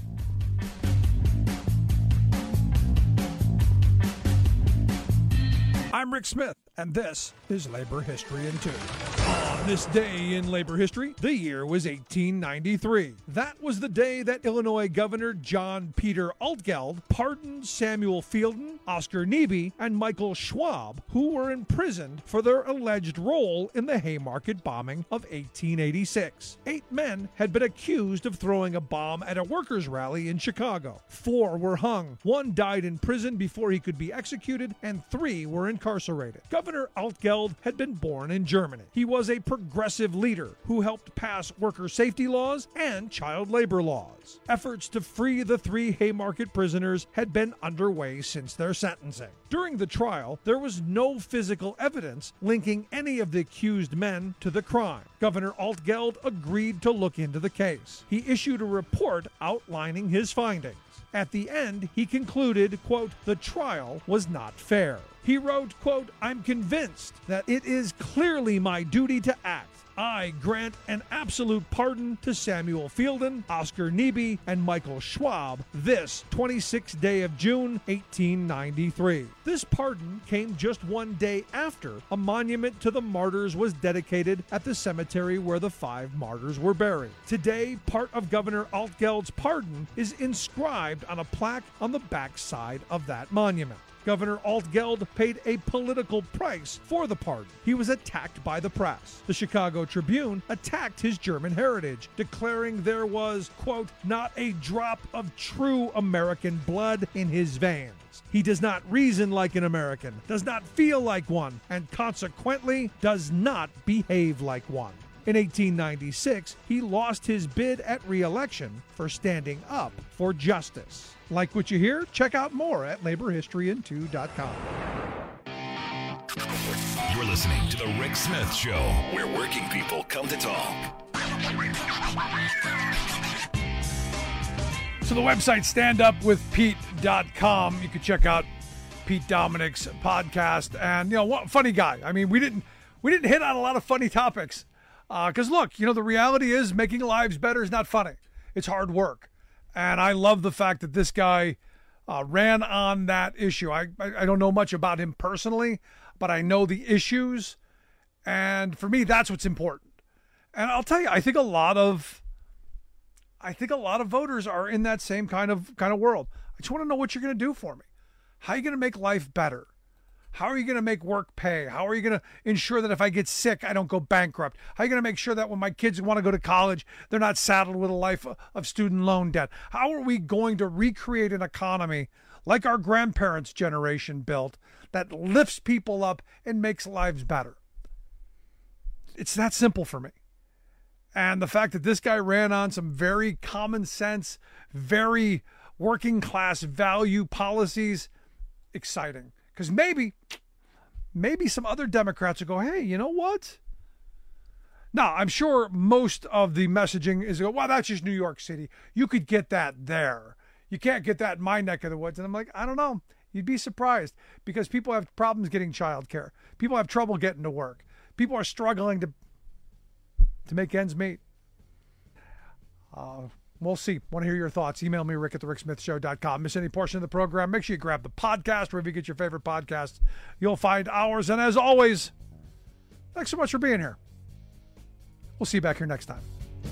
I'm Rick Smith, and this is Labor History in 2. On this day in labor history, the year was 1893. That was the day that Illinois Governor John Peter Altgeld pardoned Samuel Fielden, Oscar Neebe, and Michael Schwab, who were imprisoned for their alleged role in the Haymarket bombing of 1886. 8 men had been accused of throwing a bomb at a workers' rally in Chicago. 4 were hung. 1 died in prison before he could be executed, and 3 were incarcerated. Governor Altgeld had been born in Germany. He was a progressive leader who helped pass worker safety laws and child labor laws. Efforts to free the 3 Haymarket prisoners had been underway since their sentencing. During the trial, there was no physical evidence linking any of the accused men to the crime. Governor Altgeld agreed to look into the case. He issued a report outlining his findings. At the end, he concluded, quote, the trial was not fair. He wrote, quote, I'm convinced that it is clearly my duty to act. I grant an absolute pardon to Samuel Fielden, Oscar Neebe, and Michael Schwab this 26th day of June, 1893. This pardon came just 1 day after a monument to the martyrs was dedicated at the cemetery where the 5 martyrs were buried. Today, part of Governor Altgeld's pardon is inscribed on a plaque on the back side of that monument. Governor Altgeld paid a political price for the pardon. He was attacked by the press. The Chicago Tribune attacked his German heritage, declaring there was, quote, not a drop of true American blood in his veins. He does not reason like an American, does not feel like one, and consequently does not behave like one. In 1896, he lost his bid at re-election for standing up for justice. Like what you hear? Check out more at laborhistoryin2.com. You're listening to The Rick Smith Show, where working people come to talk. So the website standupwithpete.com. You can check out Pete Dominick's podcast. And, what funny guy. I mean, we didn't hit on a lot of funny topics. Because, look, the reality is making lives better is not funny. It's hard work. And I love the fact that this guy ran on that issue. I don't know much about him personally, but I know the issues. And for me, that's what's important. And I'll tell you, I think a lot of voters are in that same kind of world. I just want to know what you're going to do for me. How are you going to make life better? How are you going to make work pay? How are you going to ensure that if I get sick, I don't go bankrupt? How are you going to make sure that when my kids want to go to college, they're not saddled with a life of student loan debt? How are we going to recreate an economy like our grandparents' generation built that lifts people up and makes lives better? It's that simple for me. And the fact that this guy ran on some very common sense, very working class value policies, exciting. Because maybe some other Democrats will go, hey, you know what? Now, I'm sure most of the messaging is, well, that's just New York City. You could get that there. You can't get that in my neck of the woods. And I'm like, I don't know. You'd be surprised because people have problems getting childcare. People have trouble getting to work. People are struggling to make ends meet. We'll see. Want to hear your thoughts? Email me, rick@thericksmithshow.com. Miss any portion of the program, make sure you grab the podcast wherever you get your favorite podcast. You'll find ours. And as always, thanks so much for being here. We'll see you back here next time.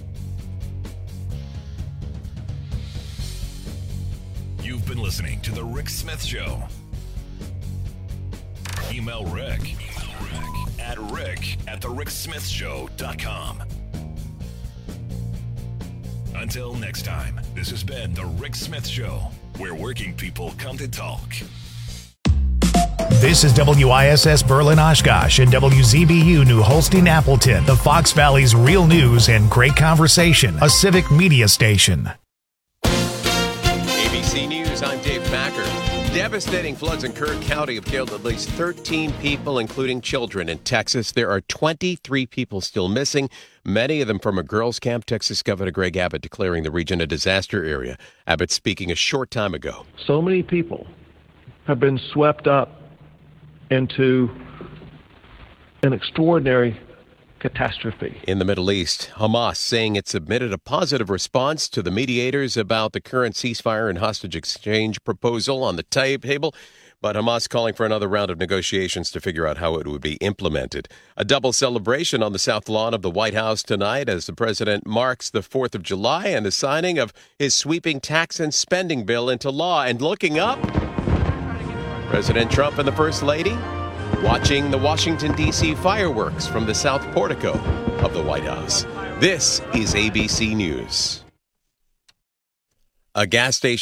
You've been listening to The Rick Smith Show. Email Rick at rick@thericksmithshow.com. Until next time, this has been The Rick Smith Show, where working people come to talk. This is WISS Berlin Oshkosh and WZBU New Holstein Appleton, the Fox Valley's real news and great conversation, a civic media station. ABC News, I'm Dave Packer. Devastating floods in Kern County have killed at least 13 people, including children. In Texas, there are 23 people still missing, many of them from a girls' camp. Texas Governor Greg Abbott declaring the region a disaster area. Abbott speaking a short time ago. So many people have been swept up into an extraordinary catastrophe. In the Middle East, Hamas saying it submitted a positive response to the mediators about the current ceasefire and hostage exchange proposal on the table, but Hamas calling for another round of negotiations to figure out how it would be implemented. A double celebration on the South Lawn of the White House tonight as the president marks the 4th of July and the signing of his sweeping tax and spending bill into law. And looking up, President Trump and the First Lady watching the Washington, D.C. fireworks from the South Portico of the White House. This is ABC News. A gas station